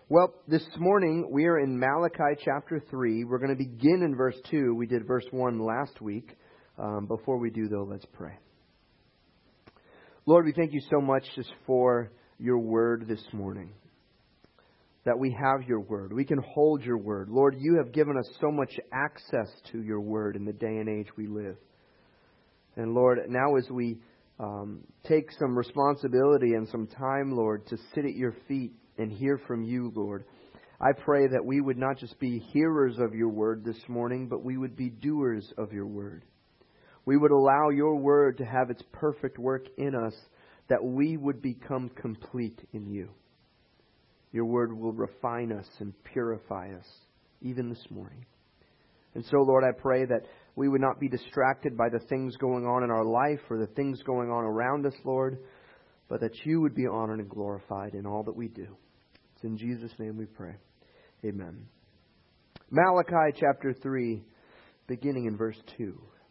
Well, this morning we are in Malachi chapter 3. We're going to begin in verse 2. We did verse 1 last week. Before we do, though, let's pray. Lord, we thank you so much just for your word this morning. That we have your word. We can hold your word. Lord, you have given us so much access to your word in the day and age we live. And Lord, now as we take some responsibility and some time, Lord, to sit at your feet and hear from you, Lord, I pray that we would not just be hearers of your word this morning, but we would be doers of your word. We would allow your word to have its perfect work in us, that we would become complete in you. Your word will refine us and purify us, even this morning. And so, Lord, I pray that we would not be distracted by the things going on in our life or the things going on around us, Lord, but that you would be honored and glorified in all that we do. It's in Jesus' name we pray. Amen. Malachi chapter 3, beginning in verse 2.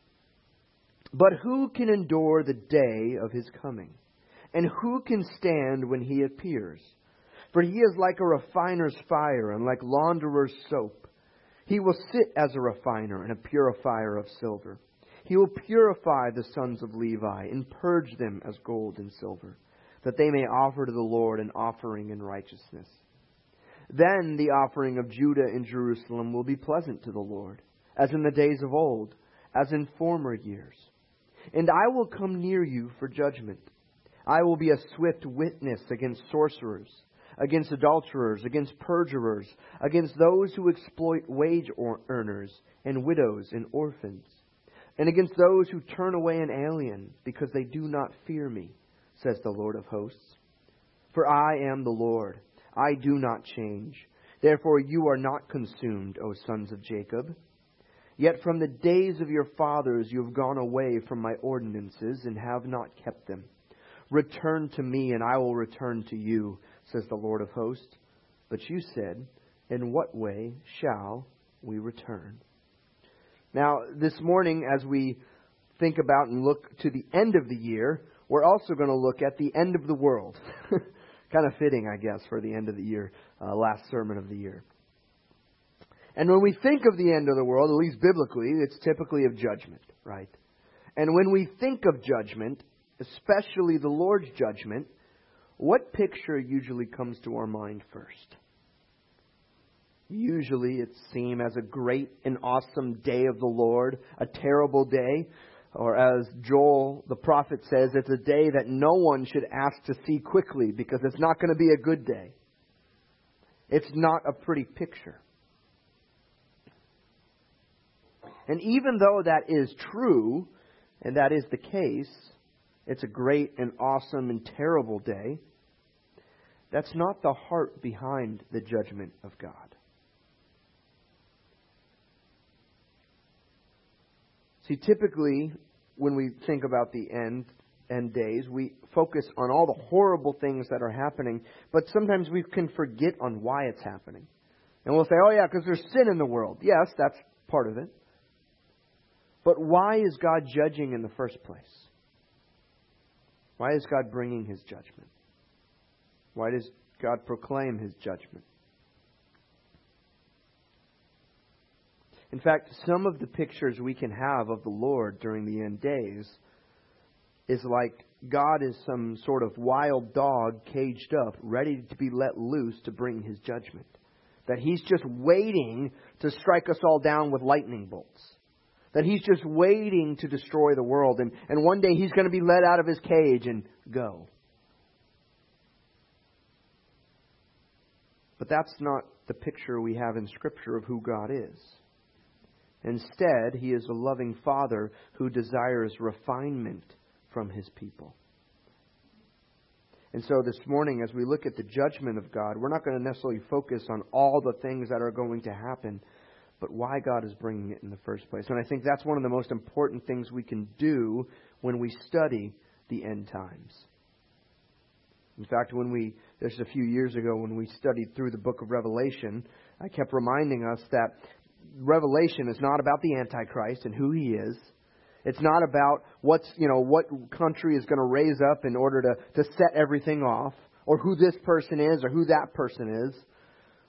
But who can endure the day of his coming? And who can stand when he appears? For he is like a refiner's fire and like launderer's soap. He will sit as a refiner and a purifier of silver. He will purify the sons of Levi and purge them as gold and silver, that they may offer to the Lord an offering in righteousness. Then the offering of Judah and Jerusalem will be pleasant to the Lord, as in the days of old, as in former years. And I will come near you for judgment. I will be a swift witness against sorcerers, against adulterers, against perjurers, against those who exploit wage earners and widows and orphans, and against those who turn away an alien because they do not fear me, says the Lord of hosts. For I am the Lord, I do not change. Therefore you are not consumed, O sons of Jacob. Yet from the days of your fathers you have gone away from my ordinances and have not kept them. Return to me, and I will return to you, says the Lord of hosts. But you said, in what way shall we return? Now, this morning, as we think about and look to the end of the year, we're also going to look at the end of the world. Kind of fitting, I guess, for the end of the year, last sermon of the year. And when we think of the end of the world, at least biblically, it's typically of judgment, right? And when we think of judgment, especially the Lord's judgment, what picture usually comes to our mind first? Usually it's seen as a great and awesome day of the Lord, a terrible day. Or as Joel the prophet says, it's a day that no one should ask to see quickly because it's not going to be a good day. It's not a pretty picture. And even though that is true, and that is the case, it's a great and awesome and terrible day, that's not the heart behind the judgment of God. See, typically, when we think about the end days, we focus on all the horrible things that are happening, but sometimes we can forget on why it's happening. And we'll say, oh yeah, because there's sin in the world. Yes, that's part of it. But why is God judging in the first place? Why is God bringing His judgment? Why does God proclaim His judgment? In fact, some of the pictures we can have of the Lord during the end days is like God is some sort of wild dog caged up, ready to be let loose to bring His judgment. That He's just waiting to strike us all down with lightning bolts. That He's just waiting to destroy the world. And one day He's going to be let out of His cage and go. But that's not the picture we have in Scripture of who God is. Instead, He is a loving Father who desires refinement from His people. And so this morning, as we look at the judgment of God, we're not going to necessarily focus on all the things that are going to happen, but why God is bringing it in the first place. And I think that's one of the most important things we can do when we study the end times. In fact, there's a few years ago when we studied through the book of Revelation, I kept reminding us that Revelation is not about the Antichrist and who he is. It's not about what country is going to raise up in order to set everything off, or who this person is or who that person is.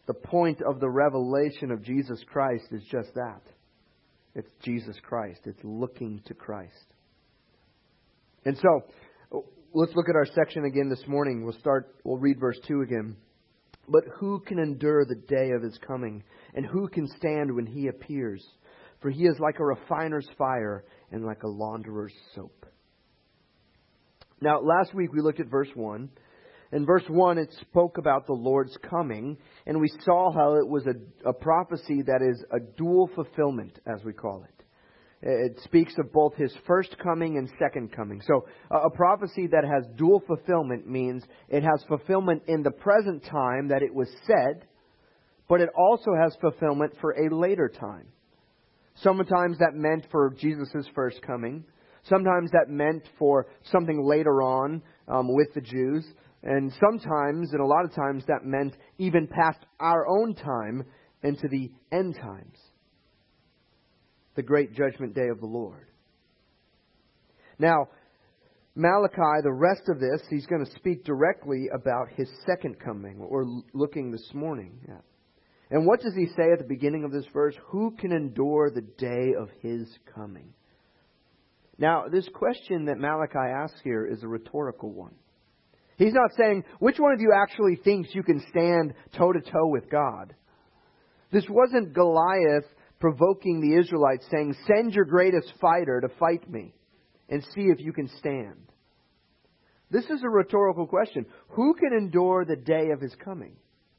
The point of the revelation of Jesus Christ is just that. It's Jesus Christ. It's looking to Christ. And so, let's look at our section again this morning. We'll read verse 2 again. But who can endure the day of His coming? And who can stand when He appears? For He is like a refiner's fire and like a launderer's soap. Now, last week we looked at verse 1. In verse 1, it spoke about the Lord's coming, and we saw how it was a prophecy that is a dual fulfillment, as we call it. It speaks of both His first coming and second coming. So, a prophecy that has dual fulfillment means it has fulfillment in the present time that it was said, but it also has fulfillment for a later time. Sometimes that meant for Jesus' first coming. Sometimes that meant for something later on with the Jews. And sometimes, and a lot of times, that meant even past our own time into the end times. The great judgment day of the Lord. Now, Malachi, the rest of this, he's going to speak directly about His second coming, or looking this morning at. And what does he say at the beginning of this verse? Who can endure the day of His coming? Now, this question that Malachi asks here is a rhetorical one. He's not saying, which one of you actually thinks you can stand toe-to-toe with God? This wasn't Goliath provoking the Israelites saying, send your greatest fighter to fight me and see if you can stand. This is a rhetorical question. Who can endure the day of His coming?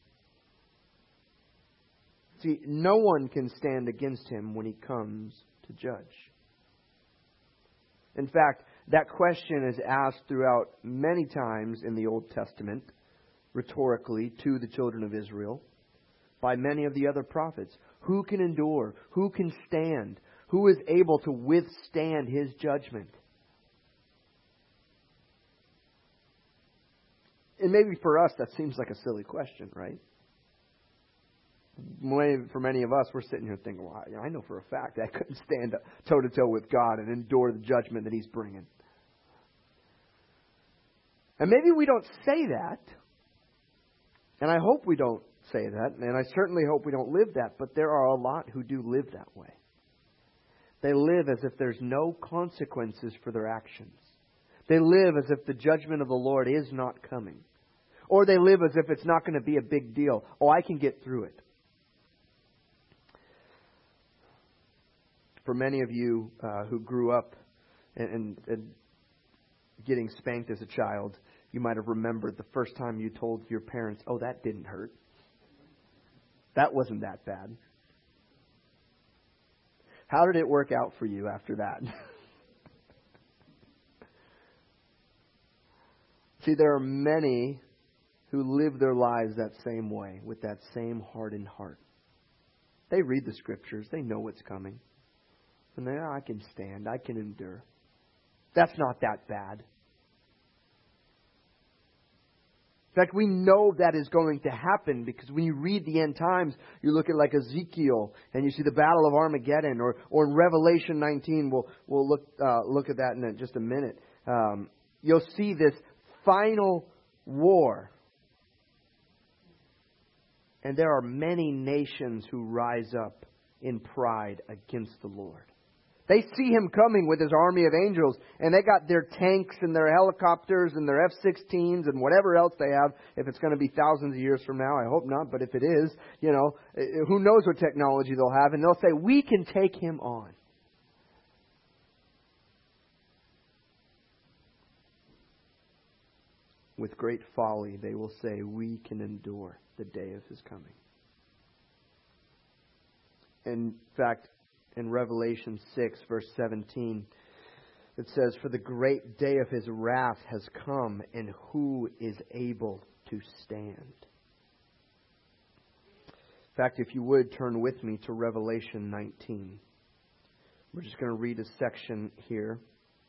See, no one can stand against Him when He comes to judge. In fact, that question is asked throughout many times in the Old Testament, rhetorically, to the children of Israel, by many of the other prophets. Who can endure? Who can stand? Who is able to withstand His judgment? And maybe for us that seems like a silly question, right? For many of us, we're sitting here thinking, well, I know for a fact I couldn't stand toe-to-toe with God and endure the judgment that He's bringing. And maybe we don't say that. And I hope we don't say that. And I certainly hope we don't live that. But there are a lot who do live that way. They live as if there's no consequences for their actions. They live as if the judgment of the Lord is not coming. Or they live as if it's not going to be a big deal. Oh, I can get through it. For many of you who grew up and getting spanked as a child, you might have remembered the first time you told your parents, oh, that didn't hurt. That wasn't that bad. How did it work out for you after that? See, there are many who live their lives that same way, with that same hardened heart. They read the Scriptures. They know what's coming. And I can stand. I can endure. That's not that bad. In fact, we know that is going to happen because when you read the end times, you look at like Ezekiel and you see the Battle of Armageddon, or in Revelation 19, we'll look at that in just a minute. You'll see this final war. And there are many nations who rise up in pride against the Lord. They see Him coming with His army of angels, and they got their tanks and their helicopters and their F-16s and whatever else they have. If it's going to be thousands of years from now, I hope not, but if it is, who knows what technology they'll have, and they'll say, we can take Him on. With great folly, they will say, we can endure the day of His coming. In fact, in Revelation 6, verse 17, it says, for the great day of His wrath has come, and who is able to stand? In fact, if you would turn with me to Revelation 19. We're just going to read a section here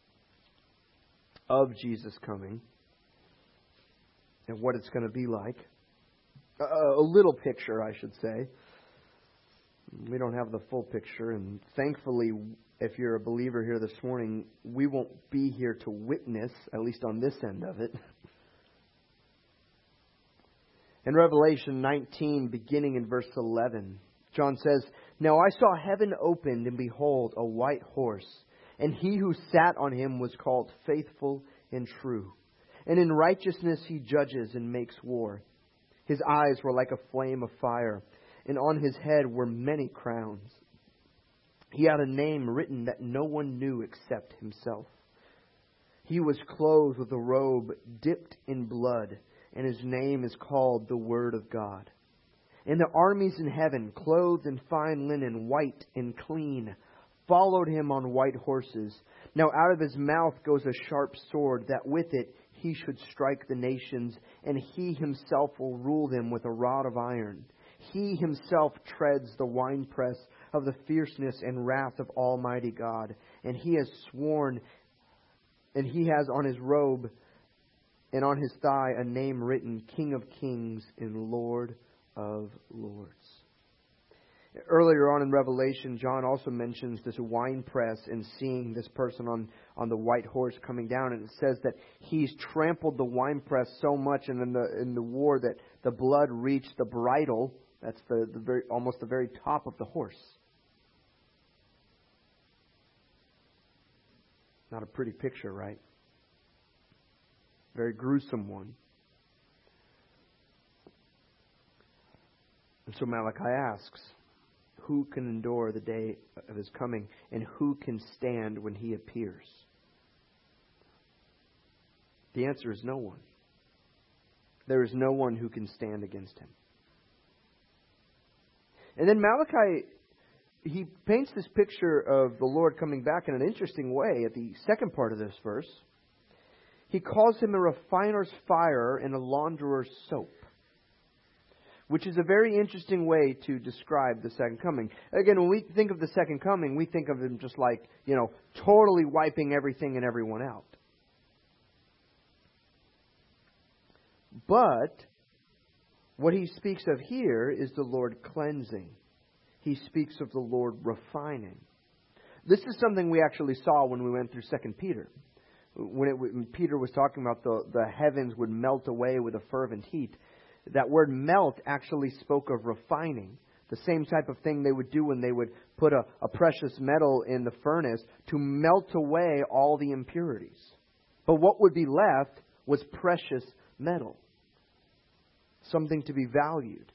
of Jesus coming and what it's going to be like. A little picture, I should say. We don't have the full picture, and thankfully, if you're a believer here this morning, we won't be here to witness, at least on this end of it. In Revelation 19, beginning in verse 11, John says, "Now I saw heaven opened, and behold, a white horse. And he who sat on him was called Faithful and True. And in righteousness he judges and makes war. His eyes were like a flame of fire, and on his head were many crowns. He had a name written that no one knew except himself. He was clothed with a robe dipped in blood, and his name is called the Word of God. And the armies in heaven, clothed in fine linen, white and clean, followed him on white horses. Now out of his mouth goes a sharp sword, that with it he should strike the nations, and he himself will rule them with a rod of iron. He himself treads the winepress of the fierceness and wrath of Almighty God. And he has sworn, and he has on his robe and on his thigh a name written, King of Kings and Lord of Lords." Earlier on in Revelation, John also mentions this winepress and seeing this person on the white horse coming down. And it says that he's trampled the winepress so much in the war that the blood reached the bridle. That's almost the very top of the horse. Not a pretty picture, right? Very gruesome one. And so Malachi asks, who can endure the day of his coming, and who can stand when he appears? The answer is no one. There is no one who can stand against him. And then Malachi, he paints this picture of the Lord coming back in an interesting way at the second part of this verse. He calls him a refiner's fire and a launderer's soap, which is a very interesting way to describe the second coming. Again, when we think of the second coming, we think of him just like, totally wiping everything and everyone out. But what he speaks of here is the Lord cleansing. He speaks of the Lord refining. This is something we actually saw when we went through 2 Peter. When Peter was talking about the heavens would melt away with a fervent heat. That word melt actually spoke of refining. The same type of thing they would do when they would put a precious metal in the furnace to melt away all the impurities. But what would be left was precious metal. Something to be valued.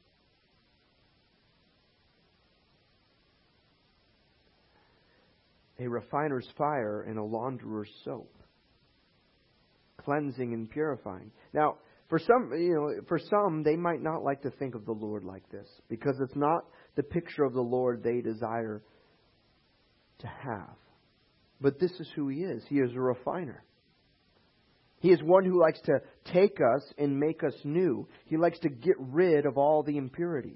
A refiner's fire and a launderer's soap. Cleansing and purifying. Now, for some, they might not like to think of the Lord like this, because it's not the picture of the Lord they desire to have. But this is who He is. He is a refiner. He is one who likes to take us and make us new. He likes to get rid of all the impurities.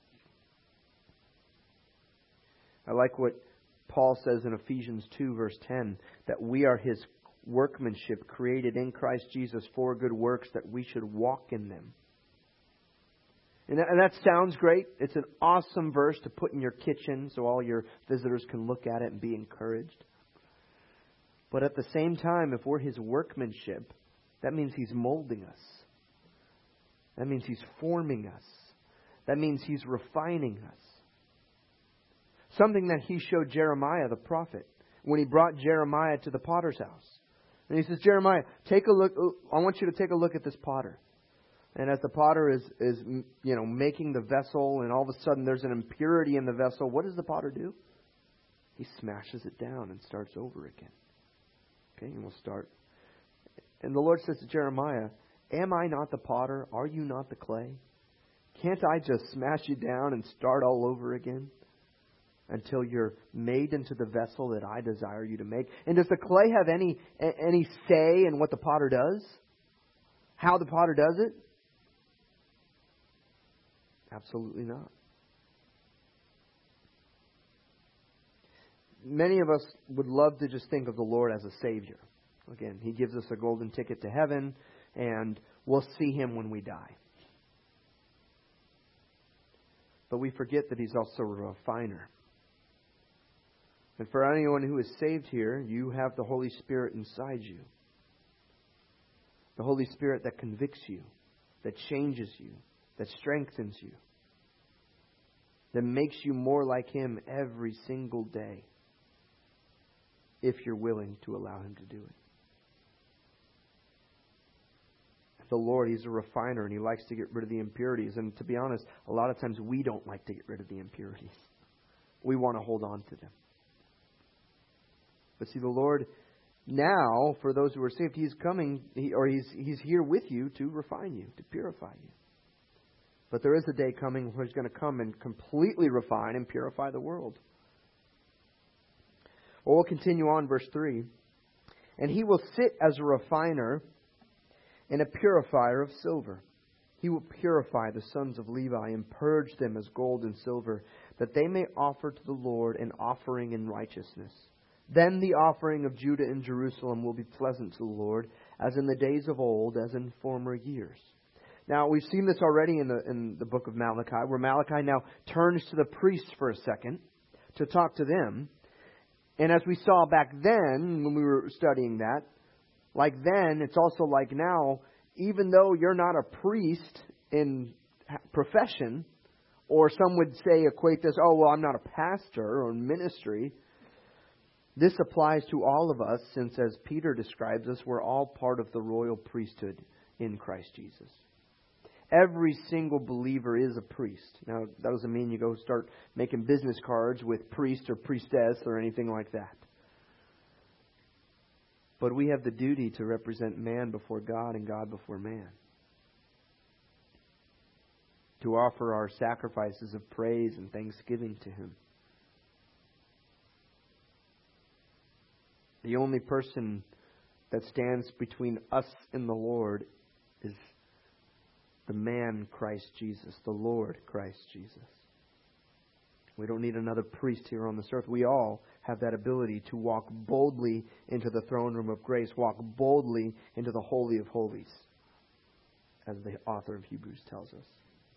I like what Paul says in Ephesians 2, verse 10, that we are His workmanship, created in Christ Jesus for good works, that we should walk in them. And that sounds great. It's an awesome verse to put in your kitchen so all your visitors can look at it and be encouraged. But at the same time, if we're His workmanship, that means He's molding us. That means He's forming us. That means He's refining us. Something that He showed Jeremiah the prophet when He brought Jeremiah to the potter's house. And He says, Jeremiah, take a look. I want you to take a look at this potter. And as the potter is making the vessel, and all of a sudden there's an impurity in the vessel, what does the potter do? He smashes it down and starts over again. Okay, and we'll start. And the Lord says to Jeremiah, am I not the potter? Are you not the clay? Can't I just smash you down and start all over again until you're made into the vessel that I desire you to make? And does the clay have any say in what the potter does? How the potter does it? Absolutely not. Many of us would love to just think of the Lord as a Savior. Again, He gives us a golden ticket to heaven, and we'll see Him when we die. But we forget that He's also a refiner. And for anyone who is saved here, you have the Holy Spirit inside you. The Holy Spirit that convicts you. that changes you, that strengthens you, that makes you more like Him every single day, if you're willing to allow Him to do it. The Lord, He's a refiner, and He likes to get rid of the impurities. And to be honest, a lot of times we don't like to get rid of the impurities. We want to hold on to them. But see, the Lord, now, for those who are saved, He's coming, He's here with you to refine you, to purify you. But there is a day coming where He's going to come and completely refine and purify the world. Well, we'll continue on, verse 3. And He will sit as a refiner and a purifier of silver. He will purify the sons of Levi and purge them as gold and silver, that they may offer to the Lord an offering in righteousness. Then the offering of Judah and Jerusalem will be pleasant to the Lord, as in the days of old, as in former years. Now, we've seen this already in the book of Malachi, where Malachi now turns to the priests for a second to talk to them. And as we saw back then, when we were studying that, like then, it's also like now, even though you're not a priest in profession, or some would say, equate this, oh, well, I'm not a pastor or ministry. This applies to all of us, since as Peter describes us, we're all part of the royal priesthood in Christ Jesus. Every single believer is a priest. Now, that doesn't mean you go start making business cards with priest or priestess or anything like that. But we have the duty to represent man before God and God before man. To offer our sacrifices of praise and thanksgiving to Him. The only person that stands between us and the Lord is the man Christ Jesus, the Lord Christ Jesus. We don't need another priest here on this earth. We all have that ability to walk boldly into the throne room of grace, walk boldly into the Holy of Holies, as the author of Hebrews tells us.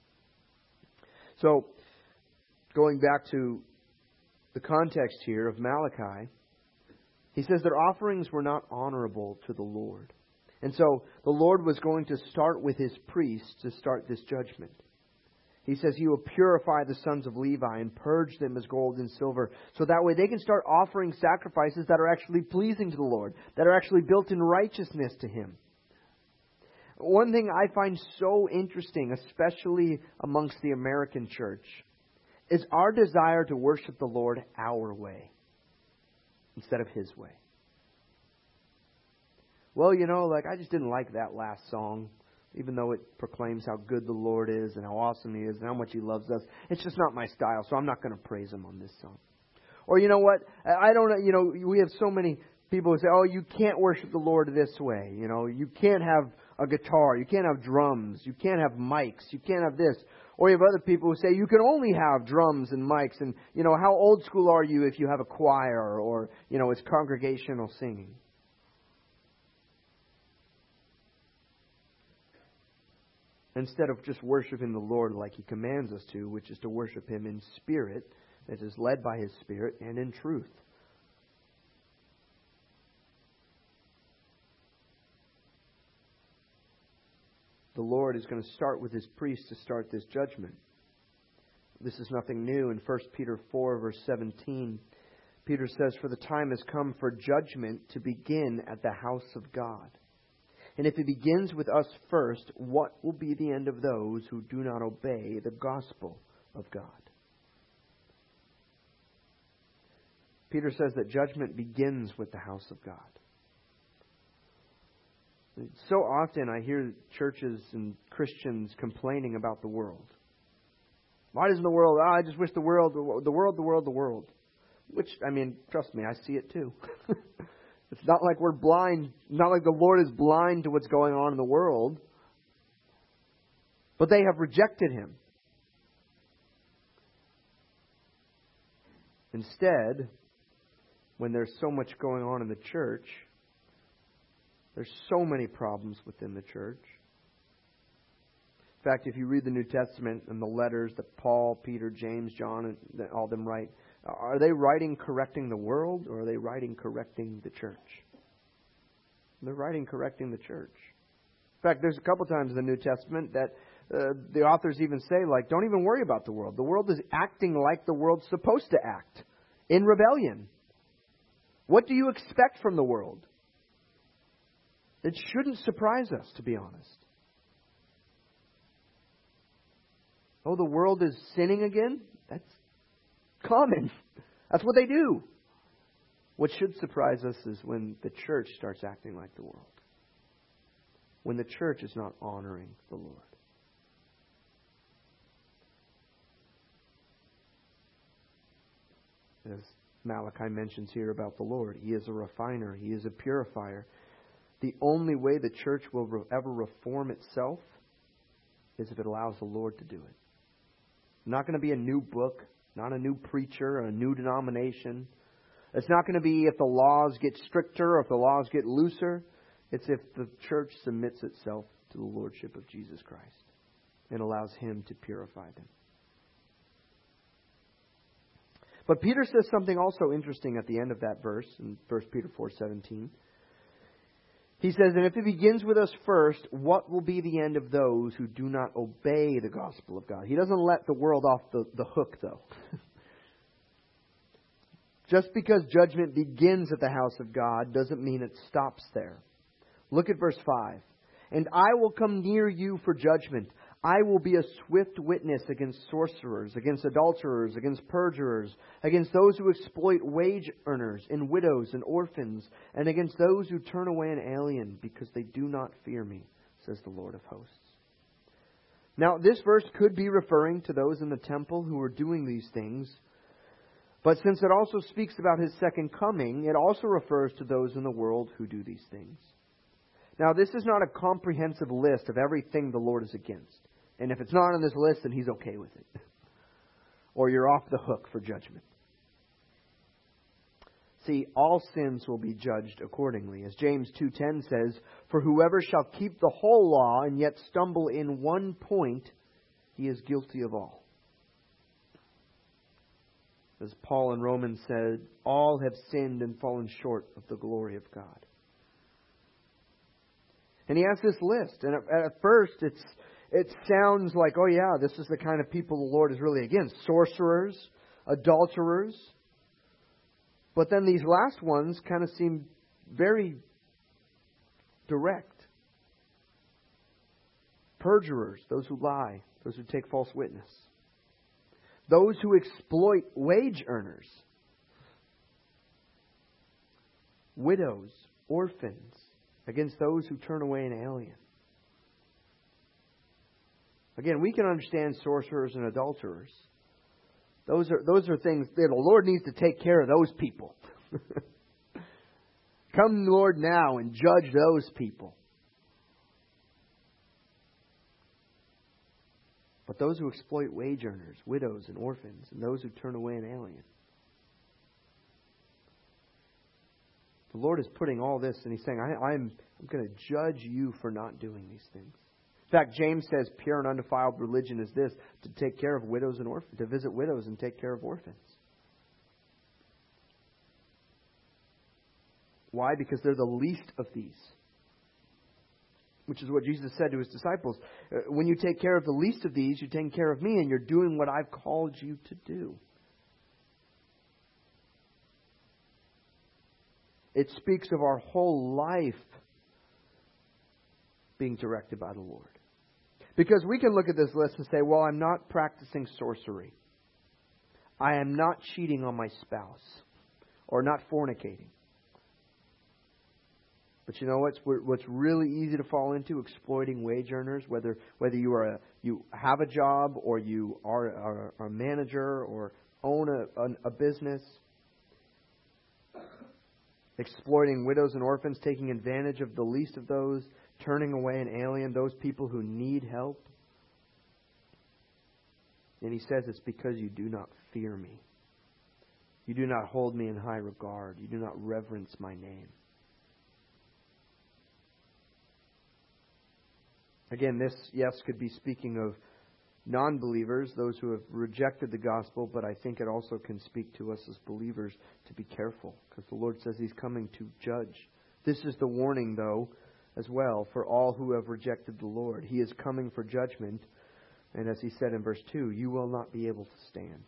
So, going back to the context here of Malachi, he says their offerings were not honorable to the Lord. And so the Lord was going to start with His priests to start this judgment. He says He will purify the sons of Levi and purge them as gold and silver, so that way they can start offering sacrifices that are actually pleasing to the Lord, that are actually built in righteousness to Him. One thing I find so interesting, especially amongst the American church, is our desire to worship the Lord our way instead of His way. Well, I just didn't like that last song. Even though it proclaims how good the Lord is and how awesome He is and how much He loves us. It's just not my style, so I'm not going to praise Him on this song. Or you know what? I don't know, we have so many people who say, oh, you can't worship the Lord this way. You can't have a guitar. You can't have drums. You can't have mics. You can't have this. Or you have other people who say you can only have drums and mics. And, how old school are you if you have a choir or, it's congregational singing? Instead of just worshiping the Lord like He commands us to, which is to worship Him in spirit, that is led by His Spirit, and in truth. The Lord is going to start with His priests to start this judgment. This is nothing new. In 1 Peter 4, verse 17, Peter says, "For the time has come for judgment to begin at the house of God. And if it begins with us first, what will be the end of those who do not obey the gospel of God?" Peter says that judgment begins with the house of God. So often I hear churches and Christians complaining about the world. Why doesn't the world, I just wish the world. Which, trust me, I see it too. It's not like we're blind. Not like the Lord is blind to what's going on in the world. But they have rejected Him. Instead, when there's so much going on in the church, there's so many problems within the church. In fact, if you read the New Testament and the letters that Paul, Peter, James, John, and all them write, are they writing correcting the world, or are they writing correcting the church? They're writing correcting the church. In fact, there's a couple times in the New Testament that the authors even say, like, don't even worry about the world. The world is acting like the world's supposed to act, in rebellion. What do you expect from the world? It shouldn't surprise us, to be honest. Oh, the world is sinning again? That's common. That's what they do. What should surprise us is when the church starts acting like the world. When the church is not honoring the Lord. As Malachi mentions here about the Lord, He is a refiner. He is a purifier. The only way the church will ever reform itself is if it allows the Lord to do it. Not going to be a new book, not a new preacher, a new denomination. It's not going to be if the laws get stricter or if the laws get looser. It's if the church submits itself to the Lordship of Jesus Christ and allows Him to purify them. But Peter says something also interesting at the end of that verse in 1 Peter 4:17. He says, and if it begins with us first, what will be the end of those who do not obey the gospel of God? He doesn't let the world off the hook, though. Just because judgment begins at the house of God doesn't mean it stops there. Look at verse 5. And I will come near you for judgment. I will be a swift witness against sorcerers, against adulterers, against perjurers, against those who exploit wage earners, and widows and orphans, and against those who turn away an alien because they do not fear me, says the Lord of hosts. Now, this verse could be referring to those in the temple who were doing these things. But since it also speaks about His second coming, it also refers to those in the world who do these things. Now, this is not a comprehensive list of everything the Lord is against. And if it's not on this list, then He's okay with it. Or you're off the hook for judgment. See, all sins will be judged accordingly. As James 2:10 says, for whoever shall keep the whole law and yet stumble in one point, he is guilty of all. As Paul in Romans said, all have sinned and fallen short of the glory of God. And he has this list. And at first it sounds like, oh yeah, this is the kind of people the Lord is really against. Sorcerers, adulterers. But then these last ones kind of seem very direct. Perjurers, those who lie, those who take false witness. Those who exploit wage earners. Widows, orphans, against those who turn away an alien. Again, we can understand sorcerers and adulterers. Those are things that the Lord needs to take care of those people. Come, Lord, now and judge those people. But those who exploit wage earners, widows and orphans, and those who turn away an alien. The Lord is putting all this and He's saying, I'm going to judge you for not doing these things. In fact, James says pure and undefiled religion is this, to take care of widows and orphans, to visit widows and take care of orphans. Why? Because they're the least of these. Which is what Jesus said to His disciples. When you take care of the least of these, you're taking care of me and you're doing what I've called you to do. It speaks of our whole life being directed by the Lord. Because we can look at this list and say, well, I'm not practicing sorcery. I am not cheating on my spouse. Or not fornicating. But you know what's really easy to fall into? Exploiting wage earners. Whether you have a job or you are a manager or own a business. Exploiting widows and orphans, taking advantage of the least of those, turning away an alien, those people who need help. And He says it's because you do not fear me. You do not hold me in high regard. You do not reverence my name. Again, this, yes, could be speaking of non-believers, those who have rejected the gospel, but I think it also can speak to us as believers to be careful, because the Lord says He's coming to judge. This is the warning, though, as well for all who have rejected the Lord. He is coming for judgment. And as he said in verse 2, you will not be able to stand.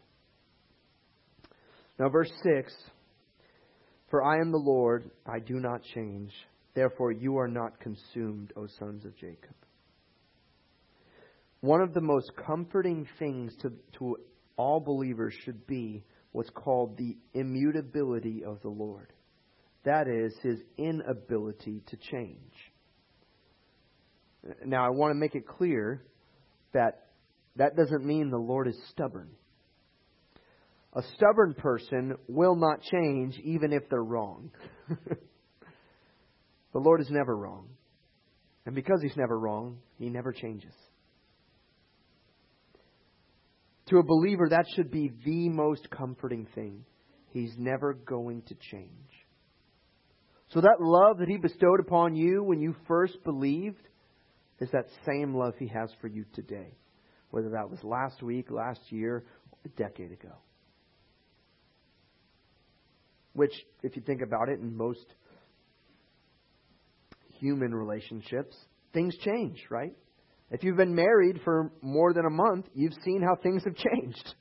Now verse 6, for I am the Lord, I do not change. Therefore you are not consumed, O sons of Jacob. One of the most comforting things to all believers should be what's called the immutability of the Lord. That is, His inability to change. Now I want to make it clear that doesn't mean the Lord is stubborn. A stubborn person will not change even if they're wrong. The Lord is never wrong. And because He's never wrong, He never changes. To a believer, that should be the most comforting thing. He's never going to change. So that love that He bestowed upon you when you first believed is that same love He has for you today. Whether that was last week, last year, or a decade ago. Which, if you think about it, in most human relationships, things change, right? If you've been married for more than a month, you've seen how things have changed.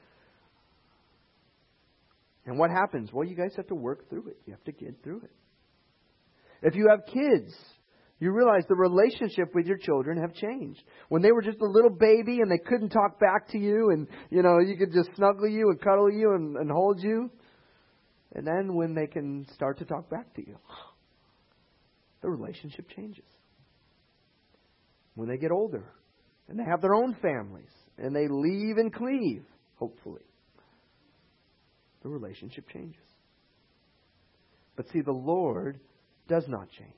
And what happens? Well, you guys have to work through it. You have to get through it. If you have kids, you realize the relationship with your children have changed. When they were just a little baby and they couldn't talk back to you and, you could just snuggle you and cuddle you and hold you. And then when they can start to talk back to you, the relationship changes. When they get older and they have their own families and they leave and cleave, hopefully, the relationship changes. But see, the Lord does not change.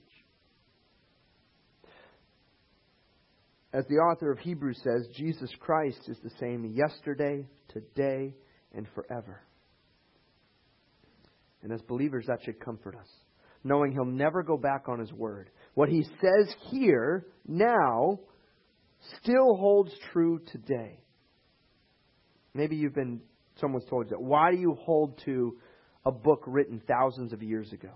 As the author of Hebrews says, Jesus Christ is the same yesterday, today, and forever. And as believers, that should comfort us, knowing He'll never go back on His word. What He says here, now, still holds true today. Maybe someone's told you that. Why do you hold to a book written thousands of years ago?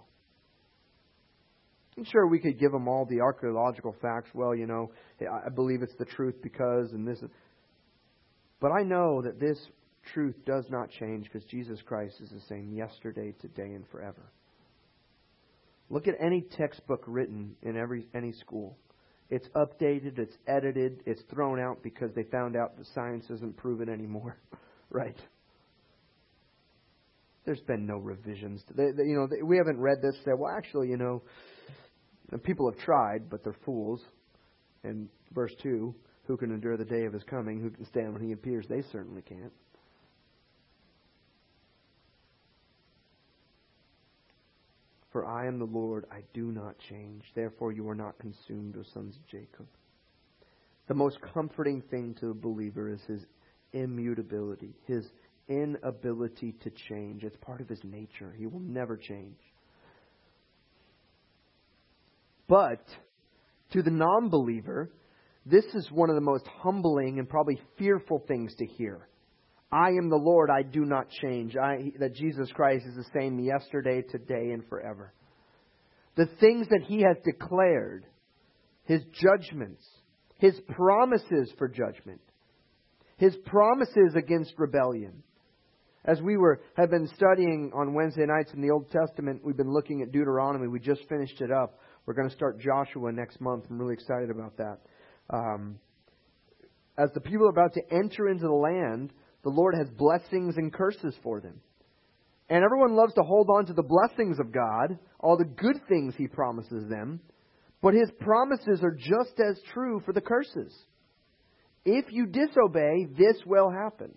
I'm sure we could give them all the archaeological facts. Well, I believe it's the truth because and this. But I know that this truth does not change because Jesus Christ is the same yesterday, today, and forever. Look at any textbook written in any school. It's updated, it's edited, it's thrown out because they found out that science isn't proven anymore. Right? There's been no revisions. We haven't read this. Said, well, actually, people have tried, but they're fools. And verse 2, who can endure the day of His coming? Who can stand when He appears? They certainly can't. For I am the Lord, I do not change. Therefore you are not consumed, O sons of Jacob. The most comforting thing to the believer is his immutability, his inability to change. It's part of his nature. He will never change. But to the non-believer, this is one of the most humbling and probably fearful things to hear. I am the Lord, I do not change. That Jesus Christ is the same yesterday, today, and forever. The things that He has declared, His judgments, His promises for judgment, His promises against rebellion. As we have been studying on Wednesday nights in the Old Testament, we've been looking at Deuteronomy. We just finished it up. We're going to start Joshua next month. I'm really excited about that. As the people are about to enter into the land, the Lord has blessings and curses for them. And everyone loves to hold on to the blessings of God, all the good things He promises them. But His promises are just as true for the curses. If you disobey, this will happen.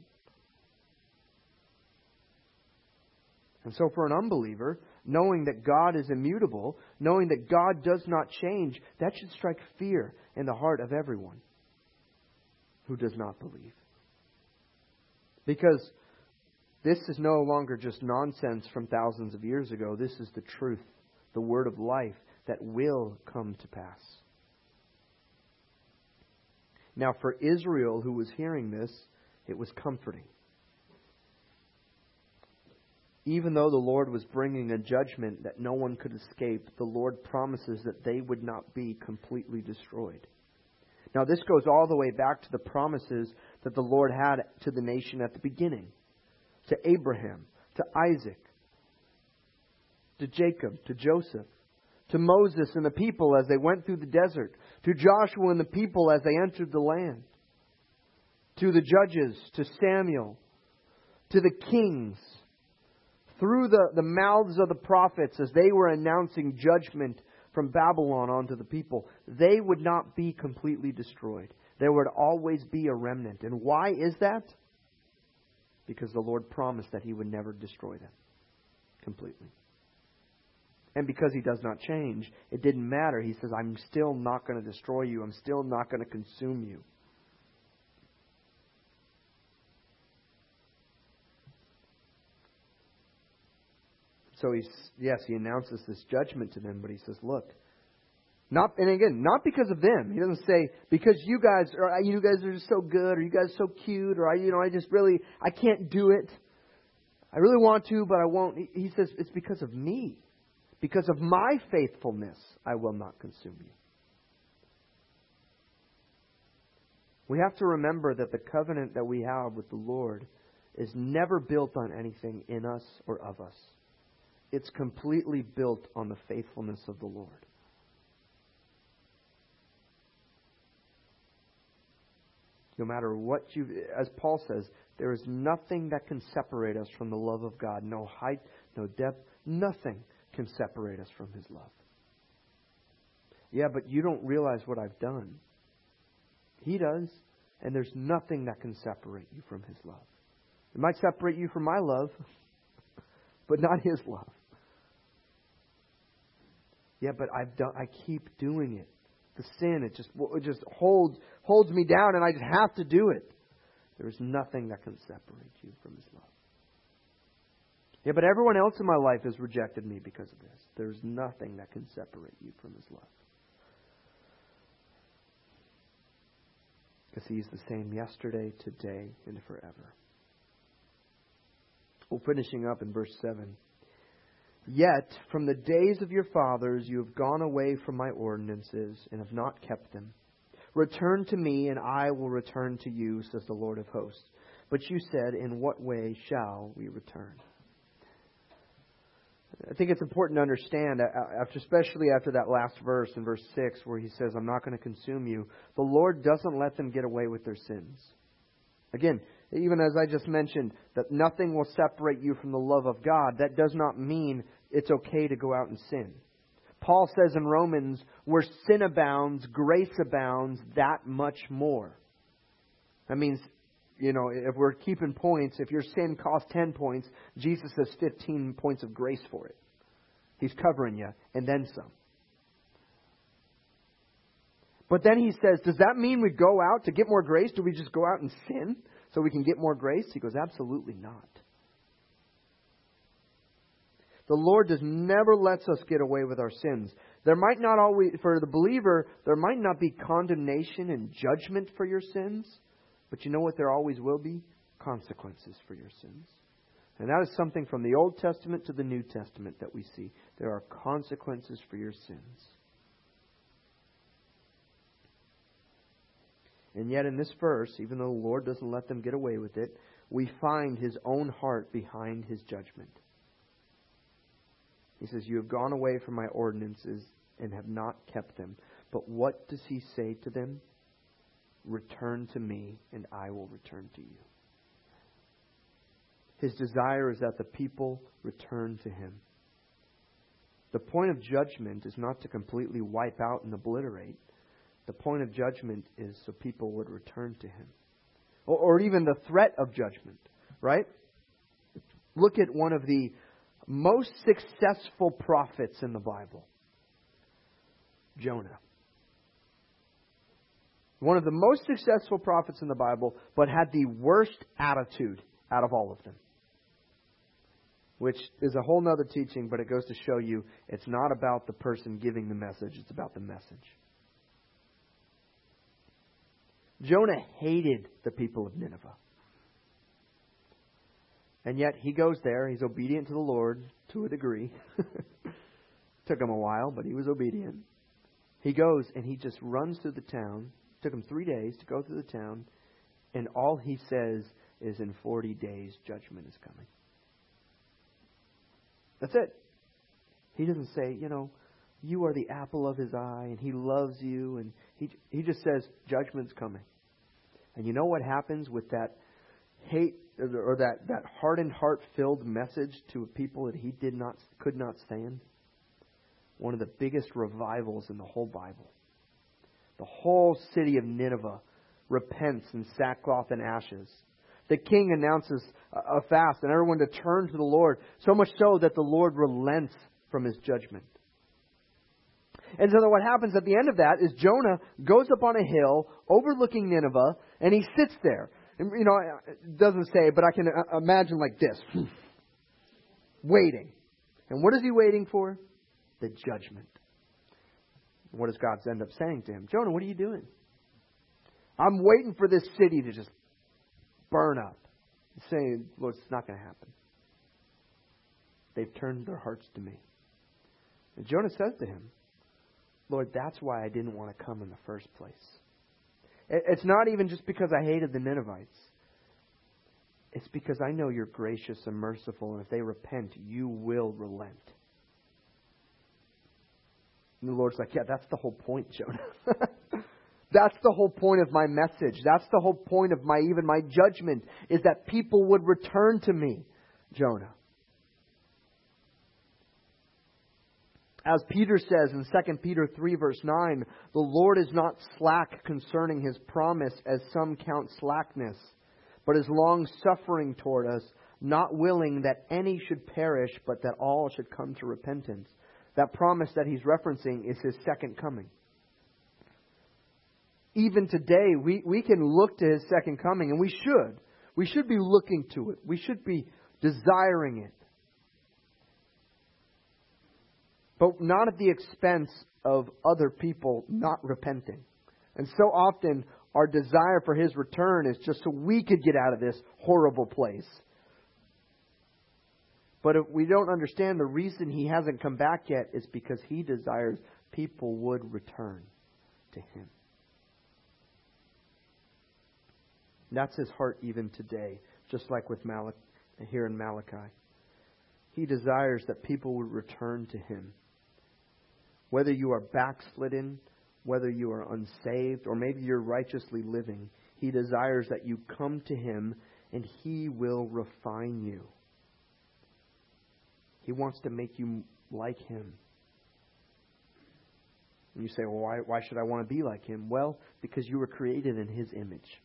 And so for an unbeliever, knowing that God is immutable, knowing that God does not change, that should strike fear in the heart of everyone who does not believe. Because this is no longer just nonsense from thousands of years ago. This is the truth, the word of life that will come to pass. Now for Israel who was hearing this, it was comforting. Even though the Lord was bringing a judgment that no one could escape, the Lord promises that they would not be completely destroyed. Now, this goes all the way back to the promises that the Lord had to the nation at the beginning. To Abraham, to Isaac, to Jacob, to Joseph, to Moses and the people as they went through the desert, to Joshua and the people as they entered the land, to the judges, to Samuel, to the kings, through the mouths of the prophets as they were announcing judgment from Babylon onto the people. They would not be completely destroyed. There would always be a remnant. And why is that? Because the Lord promised that He would never destroy them completely. And because He does not change, it didn't matter. He says, I'm still not going to destroy you. I'm still not going to consume you. So he announces this judgment to them, but he says, look, not because of them. He doesn't say, because you guys are just so good, or you guys are so cute, or I can't do it. I really want to, but I won't. He says, it's because of me. Because of my faithfulness, I will not consume you. We have to remember that the covenant that we have with the Lord is never built on anything in us or of us. It's completely built on the faithfulness of the Lord. No matter what as Paul says, there is nothing that can separate us from the love of God. No height, no depth, nothing can separate us from His love. Yeah, but you don't realize what I've done. He does, and there's nothing that can separate you from His love. It might separate you from my love, but not His love. Yeah, but I keep doing it. The sin, it just holds me down, and I just have to do it. There is nothing that can separate you from His love. Yeah, but everyone else in my life has rejected me because of this. There's nothing that can separate you from His love. Because He's the same yesterday, today, and forever. Well, finishing up in verse 7. Yet, from the days of your fathers, you have gone away from my ordinances and have not kept them. Return to me, and I will return to you, says the Lord of hosts. But you said, in what way shall we return? I think it's important to understand, especially after that last verse in verse 6, where He says, I'm not going to consume you. The Lord doesn't let them get away with their sins. Again, even as I just mentioned, that nothing will separate you from the love of God, that does not mean it's okay to go out and sin. Paul says in Romans, where sin abounds, grace abounds that much more. That means, if we're keeping points, if your sin costs 10 points, Jesus has 15 points of grace for it. He's covering you, and then some. But then he says, does that mean we go out to get more grace? Do we just go out and sin so we can get more grace? He goes, absolutely not. The Lord never lets us get away with our sins. There might not always, for the believer, there might not be condemnation and judgment for your sins. But you know what there always will be? Consequences for your sins. And that is something from the Old Testament to the New Testament that we see. There are consequences for your sins. And yet in this verse, even though the Lord doesn't let them get away with it, we find His own heart behind His judgment. He says, you have gone away from my ordinances and have not kept them. But what does He say to them? Return to me, and I will return to you. His desire is that the people return to Him. The point of judgment is not to completely wipe out and obliterate. The point of judgment is so people would return to Him. Or even the threat of judgment, right? Look at one of the most successful prophets in the Bible. Jonah. One of the most successful prophets in the Bible, but had the worst attitude out of all of them. Which is a whole nother teaching, but it goes to show you it's not about the person giving the message, it's about the message. Jonah hated the people of Nineveh. And yet he goes there. He's obedient to the Lord to a degree. Took him a while, but he was obedient. He goes and he just runs through the town. Took him 3 days to go through the town. And all he says is, in 40 days, judgment is coming. That's it. He doesn't say, you are the apple of his eye and he loves you. And he just says, judgment's coming. And you know what happens with that hate or that hardened heart-filled message to people that he could not stand? One of the biggest revivals in the whole Bible. The whole city of Nineveh repents in sackcloth and ashes. The king announces a fast and everyone to turn to the Lord, so much so that the Lord relents from his judgment. And so what happens at the end of that is Jonah goes up on a hill overlooking Nineveh and he sits there. And, it doesn't say, but I can imagine like this. Waiting. And what is he waiting for? The judgment. What does God end up saying to him? Jonah, what are you doing? I'm waiting for this city to just burn up. He's saying, Lord, it's not going to happen. They've turned their hearts to me. And Jonah says to him, Lord, that's why I didn't want to come in the first place. It's not even just because I hated the Ninevites. It's because I know you're gracious and merciful, and if they repent, you will relent. And the Lord's like, yeah, that's the whole point, Jonah. That's the whole point of my message. That's the whole point of my judgment, is that people would return to me, Jonah. As Peter says in 2 Peter 3 verse 9, the Lord is not slack concerning His promise, as some count slackness, but is long-suffering toward us, not willing that any should perish, but that all should come to repentance. That promise that he's referencing is His second coming. Even today, we can look to His second coming, and we should. We should be looking to it. We should be desiring it. But not at the expense of other people not repenting. And so often, our desire for His return is just so we could get out of this horrible place. But if we don't understand the reason He hasn't come back yet is because He desires people would return to Him. That's His heart even today, just like with here in Malachi. He desires that people would return to Him. Whether you are backslidden, whether you are unsaved, or maybe you're righteously living, He desires that you come to Him and He will refine you. He wants to make you like Him. And you say, well, why should I want to be like Him? Well, because you were created in His image.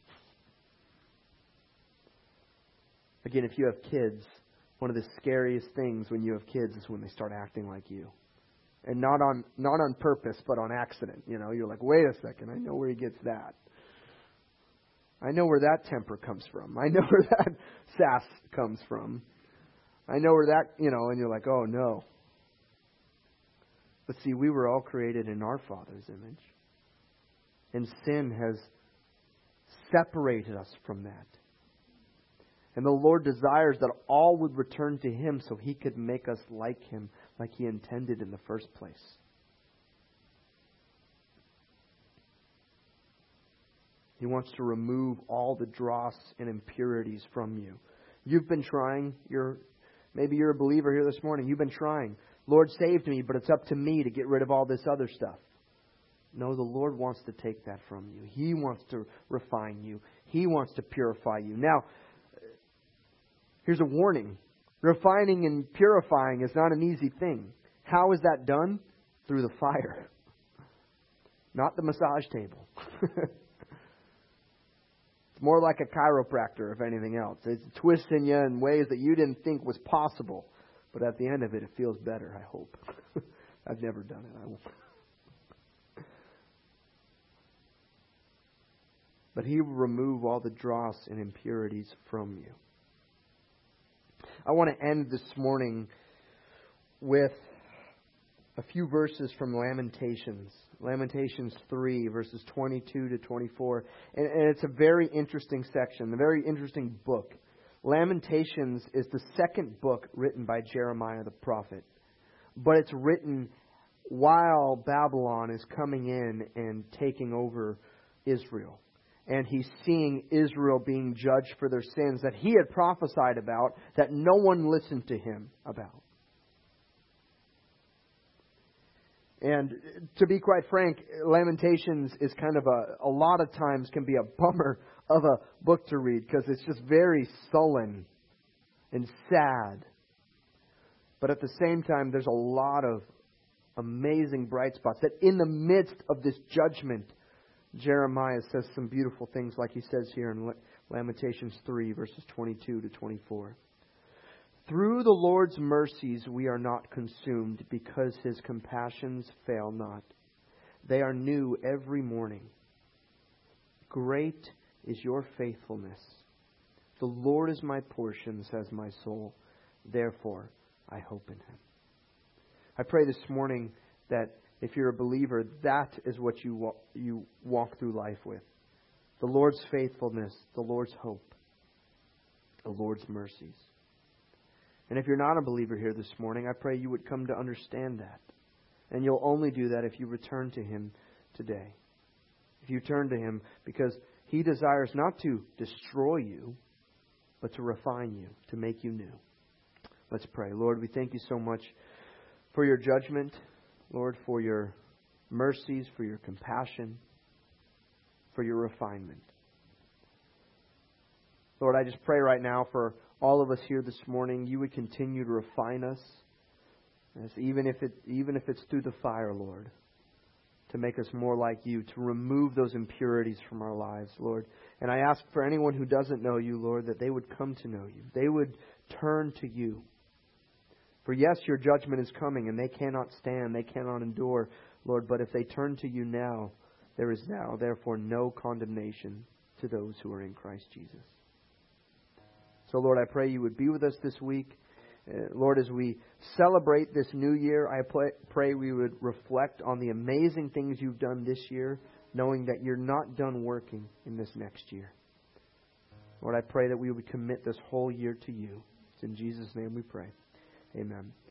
Again, if you have kids, one of the scariest things when you have kids is when they start acting like you. And not on purpose, but on accident. You're like, wait a second, I know where he gets that. I know where that temper comes from. I know where that sass comes from. I know where that, and you're like, oh no. But see, we were all created in our Father's image. And sin has separated us from that. And the Lord desires that all would return to Him so He could make us like Him, like He intended in the first place. He wants to remove all the dross and impurities from you. You've been trying. Maybe you're a believer here this morning. You've been trying. Lord, saved me, but it's up to me to get rid of all this other stuff. No, the Lord wants to take that from you. He wants to refine you. He wants to purify you. Now, here's a warning. Refining and purifying is not an easy thing. How is that done? Through the fire. Not the massage table. It's more like a chiropractor, if anything else. It's twisting you in ways that you didn't think was possible. But at the end of it, it feels better, I hope. I've never done it. I won't. But He will remove all the dross and impurities from you. I want to end this morning with a few verses from Lamentations. Lamentations 3, verses 22 to 24. And it's a very interesting section, a very interesting book. Lamentations is the second book written by Jeremiah the prophet. But it's written while Babylon is coming in and taking over Israel. And he's seeing Israel being judged for their sins that he had prophesied about, that no one listened to him about. And to be quite frank, Lamentations is kind of a lot of times can be a bummer of a book to read, because it's just very sullen and sad. But at the same time, there's a lot of amazing bright spots, that in the midst of this judgment, Jeremiah says some beautiful things, like he says here in Lamentations 3, verses 22 to 24. Through the Lord's mercies we are not consumed, because His compassions fail not. They are new every morning. Great is your faithfulness. The Lord is my portion, says my soul. Therefore, I hope in Him. I pray this morning that if you're a believer, that is what you walk through life with. The Lord's faithfulness, the Lord's hope, the Lord's mercies. And if you're not a believer here this morning, I pray you would come to understand that. And you'll only do that if you return to Him today. If you turn to Him, because He desires not to destroy you, but to refine you, to make you new. Let's pray. Lord, we thank You so much for Your judgment, Lord, for Your mercies, for Your compassion, for Your refinement. Lord, I just pray right now for all of us here this morning, You would continue to refine us, even if it's through the fire, Lord, to make us more like You, to remove those impurities from our lives, Lord. And I ask for anyone who doesn't know You, Lord, that they would come to know You. They would turn to You. For yes, Your judgment is coming, and they cannot stand, they cannot endure, Lord. But if they turn to You now, there is now, therefore, no condemnation to those who are in Christ Jesus. So, Lord, I pray You would be with us this week. Lord, as we celebrate this new year, I pray we would reflect on the amazing things You've done this year, knowing that You're not done working in this next year. Lord, I pray that we would commit this whole year to You. It's in Jesus' name we pray. Amen.